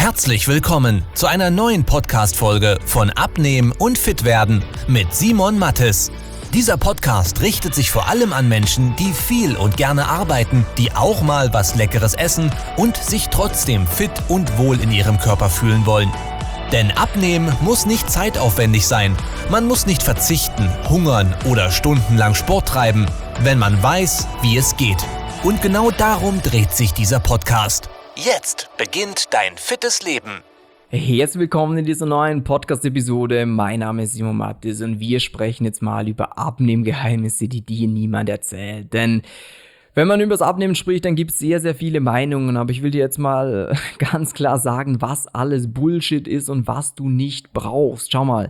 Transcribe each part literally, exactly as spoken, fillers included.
Herzlich willkommen zu einer neuen Podcast-Folge von Abnehmen und Fitwerden mit Simon Mattes. Dieser Podcast richtet sich vor allem an Menschen, die viel und gerne arbeiten, die auch mal was Leckeres essen und sich trotzdem fit und wohl in ihrem Körper fühlen wollen. Denn Abnehmen muss nicht zeitaufwendig sein. Man muss nicht verzichten, hungern oder stundenlang Sport treiben, wenn man weiß, wie es geht. Und genau darum dreht sich dieser Podcast. Jetzt beginnt dein fittes Leben. Herzlich willkommen in dieser neuen Podcast-Episode. Mein Name ist Simon Mattes und wir sprechen jetzt mal über Abnehmgeheimnisse, die dir niemand erzählt. Denn wenn man über das Abnehmen spricht, dann gibt es sehr, sehr viele Meinungen, aber ich will dir jetzt mal ganz klar sagen, was alles Bullshit ist und was du nicht brauchst. Schau mal,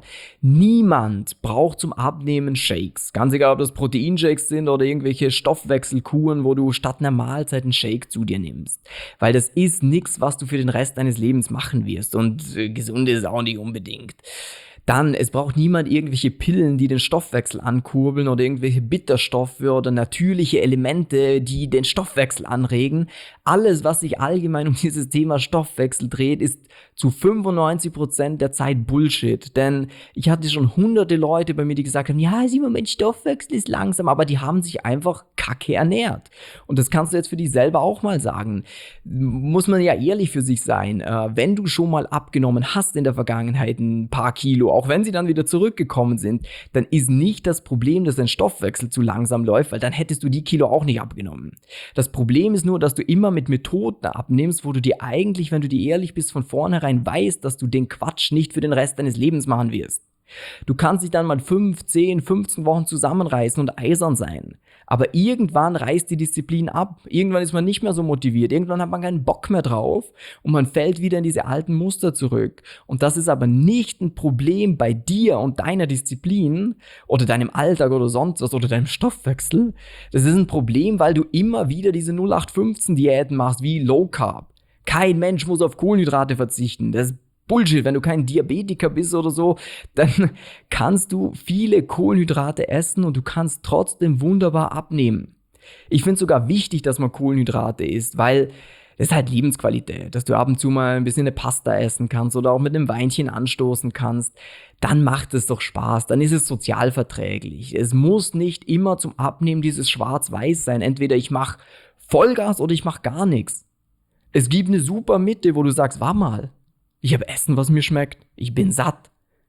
niemand braucht zum Abnehmen Shakes. Ganz egal, ob das Proteinshakes sind oder irgendwelche Stoffwechselkuren, wo du statt einer Mahlzeit einen Shake zu dir nimmst. Weil das ist nichts, was du für den Rest deines Lebens machen wirst und äh, gesund ist auch nicht unbedingt. Dann, es braucht niemand irgendwelche Pillen, die den Stoffwechsel ankurbeln oder irgendwelche Bitterstoffe oder natürliche Elemente, die den Stoffwechsel anregen. Alles, was sich allgemein um dieses Thema Stoffwechsel dreht, ist zu fünfundneunzig Prozent der Zeit Bullshit. Denn ich hatte schon hunderte Leute bei mir, die gesagt haben, ja, Simon, mein Stoffwechsel ist langsam, aber die haben sich einfach kacke ernährt. Und das kannst du jetzt für dich selber auch mal sagen. Muss man ja ehrlich für sich sein. Äh, wenn du schon mal abgenommen hast in der Vergangenheit ein paar Kilo, auch wenn sie dann wieder zurückgekommen sind, dann ist nicht das Problem, dass dein Stoffwechsel zu langsam läuft, weil dann hättest du die Kilo auch nicht abgenommen. Das Problem ist nur, dass du immer mit Methoden abnimmst, wo du dir eigentlich, wenn du dir ehrlich bist, von vornherein weißt, dass du den Quatsch nicht für den Rest deines Lebens machen wirst. Du kannst dich dann mal fünf, zehn, fünfzehn Wochen zusammenreißen und eisern sein. Aber irgendwann reißt die Disziplin ab. Irgendwann ist man nicht mehr so motiviert. Irgendwann hat man keinen Bock mehr drauf und man fällt wieder in diese alten Muster zurück. Und das ist aber nicht ein Problem bei dir und deiner Disziplin oder deinem Alltag oder sonst was oder deinem Stoffwechsel. Das ist ein Problem, weil du immer wieder diese null acht fünfzehn Diäten machst wie Low Carb. Kein Mensch muss auf Kohlenhydrate verzichten. Das ist Bullshit, wenn du kein Diabetiker bist oder so, dann kannst du viele Kohlenhydrate essen und du kannst trotzdem wunderbar abnehmen. Ich finde es sogar wichtig, dass man Kohlenhydrate isst, weil das ist halt Lebensqualität, dass du ab und zu mal ein bisschen eine Pasta essen kannst oder auch mit einem Weinchen anstoßen kannst. Dann macht es doch Spaß, dann ist es sozialverträglich. Es muss nicht immer zum Abnehmen dieses Schwarz-Weiß sein. Entweder ich mache Vollgas oder ich mache gar nichts. Es gibt eine super Mitte, wo du sagst, warte mal. Ich habe Essen, was mir schmeckt. Ich bin satt.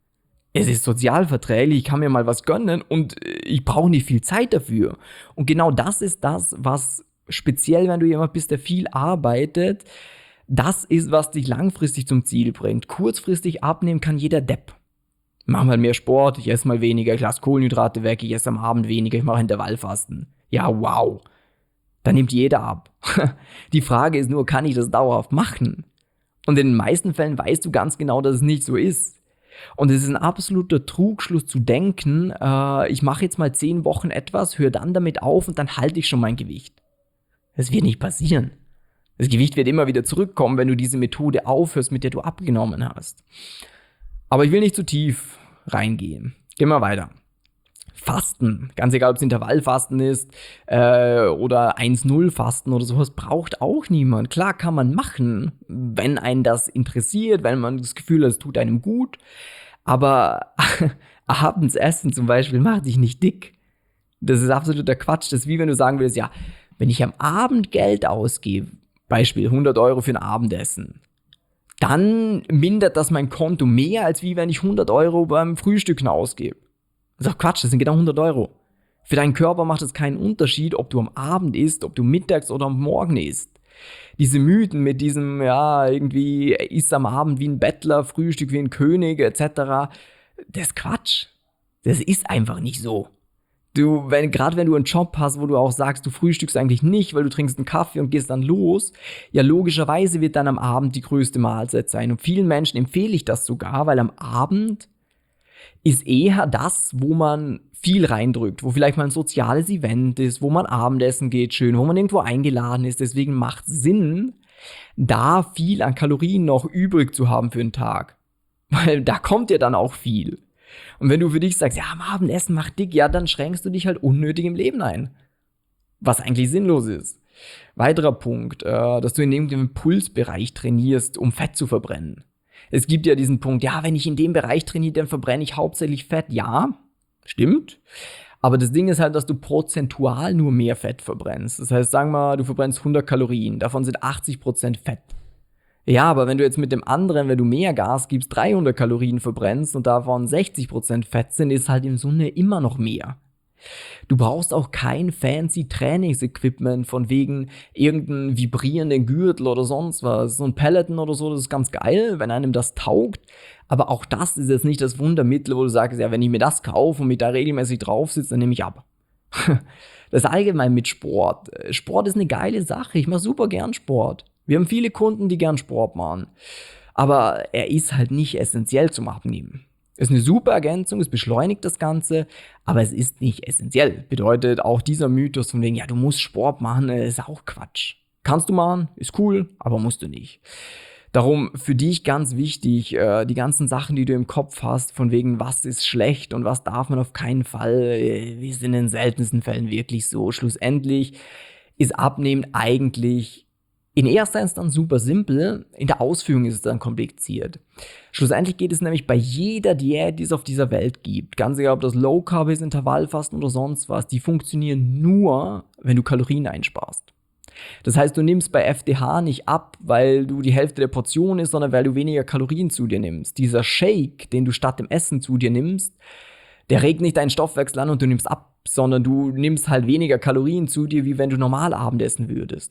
Es ist sozialverträglich, ich kann mir mal was gönnen und ich brauche nicht viel Zeit dafür. Und genau das ist das, was speziell, wenn du jemand bist, der viel arbeitet, das ist, was dich langfristig zum Ziel bringt. Kurzfristig abnehmen kann jeder Depp. Ich mache mal mehr Sport, ich esse mal weniger, ich lasse Kohlenhydrate weg, ich esse am Abend weniger, ich mache Intervallfasten. Ja, wow. Da nimmt jeder ab. Die Frage ist nur, kann ich das dauerhaft machen? Und in den meisten Fällen weißt du ganz genau, dass es nicht so ist. Und es ist ein absoluter Trugschluss zu denken, äh, ich mache jetzt mal zehn Wochen etwas, höre dann damit auf und dann halte ich schon mein Gewicht. Das wird nicht passieren. Das Gewicht wird immer wieder zurückkommen, wenn du diese Methode aufhörst, mit der du abgenommen hast. Aber ich will nicht zu tief reingehen. Gehen wir weiter. Fasten, ganz egal, ob es Intervallfasten ist äh, oder eins null Fasten oder sowas, braucht auch niemand. Klar kann man machen, wenn einen das interessiert, wenn man das Gefühl hat, es tut einem gut, aber abends essen zum Beispiel macht dich nicht dick. Das ist absoluter Quatsch. Das ist wie wenn du sagen würdest, ja, wenn ich am Abend Geld ausgebe, Beispiel hundert Euro für ein Abendessen, dann mindert das mein Konto mehr, als wie wenn ich hundert Euro beim Frühstücken ausgebe. Das ist doch Quatsch, das sind genau hundert Euro. Für deinen Körper macht es keinen Unterschied, ob du am Abend isst, ob du mittags oder am Morgen isst. Diese Mythen mit diesem, ja, irgendwie isst am Abend wie ein Bettler, Frühstück wie ein König et cetera, das ist Quatsch. Das ist einfach nicht so. Du, wenn, gerade wenn du einen Job hast, wo du auch sagst, du frühstückst eigentlich nicht, weil du trinkst einen Kaffee und gehst dann los, ja, logischerweise wird dann am Abend die größte Mahlzeit sein. Und vielen Menschen empfehle ich das sogar, weil am Abend ist eher das, wo man viel reindrückt, wo vielleicht mal ein soziales Event ist, wo man Abendessen geht schön, wo man irgendwo eingeladen ist. Deswegen macht es Sinn, da viel an Kalorien noch übrig zu haben für einen Tag. Weil da kommt ja dann auch viel. Und wenn du für dich sagst, ja, am Abendessen macht dick, ja, dann schränkst du dich halt unnötig im Leben ein. Was eigentlich sinnlos ist. Weiterer Punkt, äh, dass du in dem Impulsbereich trainierst, um Fett zu verbrennen. Es gibt ja diesen Punkt, ja, wenn ich in dem Bereich trainiere, dann verbrenne ich hauptsächlich Fett. Ja, stimmt. Aber das Ding ist halt, dass du prozentual nur mehr Fett verbrennst. Das heißt, sagen wir mal, du verbrennst hundert Kalorien, davon sind achtzig Prozent Fett. Ja, aber wenn du jetzt mit dem anderen, wenn du mehr Gas gibst, dreihundert Kalorien verbrennst und davon sechzig Prozent Fett sind, ist halt im Summe immer noch mehr. Du brauchst auch kein fancy Trainingsequipment von wegen irgendeinen vibrierenden Gürtel oder sonst was. So ein Peloton oder so, das ist ganz geil, wenn einem das taugt. Aber auch das ist jetzt nicht das Wundermittel, wo du sagst, ja, wenn ich mir das kaufe und mich da regelmäßig drauf sitze, dann nehme ich ab. Das ist allgemein mit Sport. Sport ist eine geile Sache. Ich mache super gern Sport. Wir haben viele Kunden, die gern Sport machen. Aber er ist halt nicht essentiell zum Abnehmen. Ist eine super Ergänzung, es beschleunigt das Ganze, aber es ist nicht essentiell. Bedeutet auch dieser Mythos von wegen, ja, du musst Sport machen, ist auch Quatsch. Kannst du machen, ist cool, aber musst du nicht. Darum für dich ganz wichtig, die ganzen Sachen, die du im Kopf hast, von wegen, was ist schlecht und was darf man auf keinen Fall, wir sind in den seltensten Fällen wirklich so. Schlussendlich ist Abnehmen eigentlich in erster Instanz super simpel, in der Ausführung ist es dann kompliziert. Schlussendlich geht es nämlich bei jeder Diät, die es auf dieser Welt gibt, ganz egal ob das Low Carb ist, Intervallfasten oder sonst was, die funktionieren nur, wenn du Kalorien einsparst. Das heißt, du nimmst bei F D H nicht ab, weil du die Hälfte der Portion isst, sondern weil du weniger Kalorien zu dir nimmst. Dieser Shake, den du statt dem Essen zu dir nimmst, der regt nicht deinen Stoffwechsel an und du nimmst ab, sondern du nimmst halt weniger Kalorien zu dir, wie wenn du normal Abendessen würdest.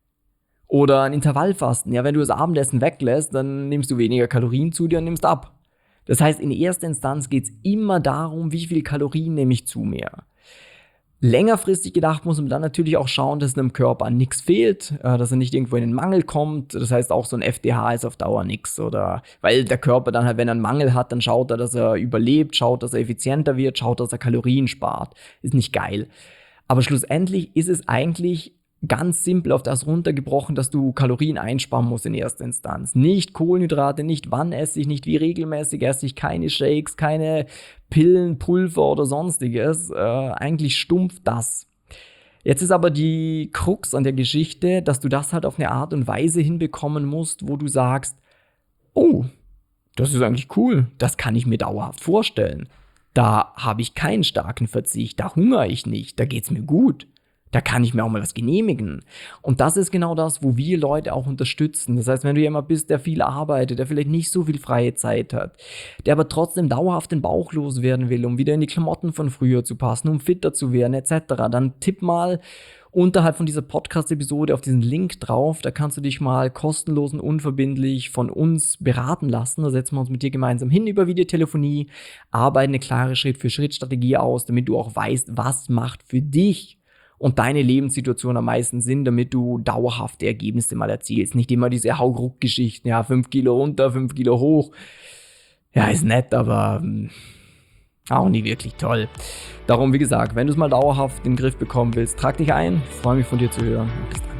Oder ein Intervallfasten. Ja, wenn du das Abendessen weglässt, dann nimmst du weniger Kalorien zu dir und nimmst ab. Das heißt, in erster Instanz geht es immer darum, wie viel Kalorien nehme ich zu mir. Längerfristig gedacht muss man dann natürlich auch schauen, dass einem Körper an nichts fehlt, dass er nicht irgendwo in den Mangel kommt. Das heißt, auch so ein F D H ist auf Dauer nichts. Oder weil der Körper dann halt, wenn er einen Mangel hat, dann schaut er, dass er überlebt, schaut, dass er effizienter wird, schaut, dass er Kalorien spart. Ist nicht geil. Aber schlussendlich ist es eigentlich ganz simpel auf das runtergebrochen, dass du Kalorien einsparen musst in erster Instanz. Nicht Kohlenhydrate, nicht wann esse ich, nicht wie regelmäßig esse ich, keine Shakes, keine Pillen, Pulver oder sonstiges. Äh, eigentlich stumpf das. Jetzt ist aber die Krux an der Geschichte, dass du das halt auf eine Art und Weise hinbekommen musst, wo du sagst, oh, das ist eigentlich cool, das kann ich mir dauerhaft vorstellen. Da habe ich keinen starken Verzicht, da hungere ich nicht, da geht's mir gut. Da kann ich mir auch mal was genehmigen. Und das ist genau das, wo wir Leute auch unterstützen. Das heißt, wenn du jemand bist, der viel arbeitet, der vielleicht nicht so viel freie Zeit hat, der aber trotzdem dauerhaft den Bauch loswerden will, um wieder in die Klamotten von früher zu passen, um fitter zu werden, et cetera, dann tipp mal unterhalb von dieser Podcast-Episode auf diesen Link drauf. Da kannst du dich mal kostenlos und unverbindlich von uns beraten lassen. Da setzen wir uns mit dir gemeinsam hin über Videotelefonie, arbeiten eine klare Schritt-für-Schritt-Strategie aus, damit du auch weißt, was macht für dich und deine Lebenssituation am meisten Sinn, damit du dauerhafte Ergebnisse mal erzielst. Nicht immer diese Hauruck-Geschichten, ja, fünf Kilo runter, fünf Kilo hoch. Ja, ist nett, aber mh, auch nie wirklich toll. Darum, wie gesagt, wenn du es mal dauerhaft in den Griff bekommen willst, trag dich ein. Ich freue mich von dir zu hören. Bis dann.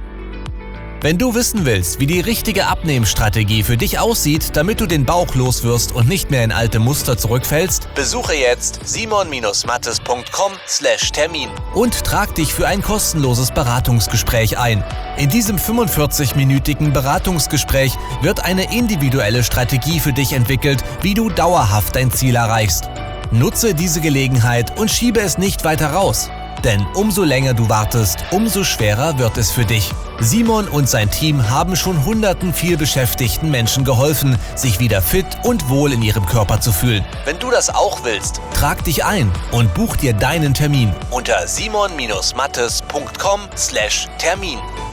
Wenn du wissen willst, wie die richtige Abnehmstrategie für dich aussieht, damit du den Bauch loswirst und nicht mehr in alte Muster zurückfällst, besuche jetzt simon mattes punkt com slash Termin und trag dich für ein kostenloses Beratungsgespräch ein. In diesem fünfundvierzig-minütigen Beratungsgespräch wird eine individuelle Strategie für dich entwickelt, wie du dauerhaft dein Ziel erreichst. Nutze diese Gelegenheit und schiebe es nicht weiter raus. Denn umso länger du wartest, umso schwerer wird es für dich. Simon und sein Team haben schon hunderten vielbeschäftigten Menschen geholfen, sich wieder fit und wohl in ihrem Körper zu fühlen. Wenn du das auch willst, trag dich ein und buch dir deinen Termin unter simon mattes punkt com slash Termin.